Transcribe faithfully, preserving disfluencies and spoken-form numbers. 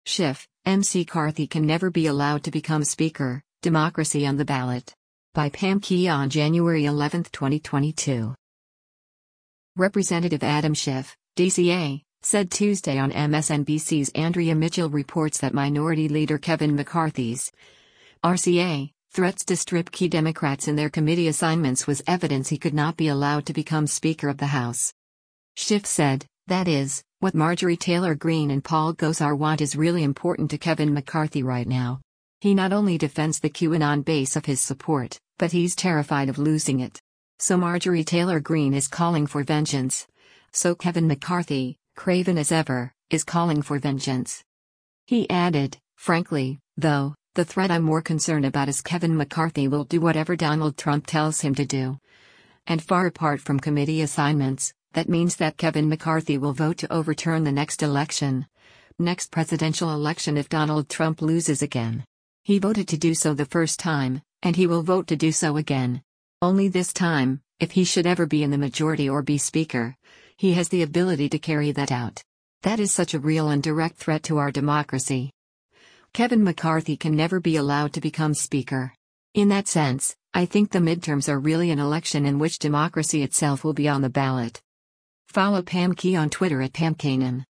Schiff, M C Carthy can never be allowed to become Speaker, Democracy on the Ballot. By Pam Key on January eleventh twenty twenty-two. Representative Adam Schiff, D C A, said Tuesday on M S N B C's Andrea Mitchell reports that Minority Leader Kevin McCarthy's R C A threats to strip key Democrats in their committee assignments was evidence he could not be allowed to become Speaker of the House. Schiff said, "That is, what Marjorie Taylor Greene and Paul Gosar want is really important to Kevin McCarthy right now. He not only defends the QAnon base of his support, but he's terrified of losing it. So Marjorie Taylor Greene is calling for vengeance. So Kevin McCarthy, craven as ever, is calling for vengeance." He added, "Frankly, though, the threat I'm more concerned about is Kevin McCarthy will do whatever Donald Trump tells him to do. And far apart from committee assignments, that means that Kevin McCarthy will vote to overturn the next election. Next presidential election if Donald Trump loses again. He voted to do so the first time, and he will vote to do so again. Only this time, if he should ever be in the majority or be Speaker, he has the ability to carry that out. That is such a real and direct threat to our democracy. Kevin McCarthy can never be allowed to become Speaker. In that sense, I think the midterms are really an election in which democracy itself will be on the ballot." Follow Pam Key on Twitter at Pam Kanan.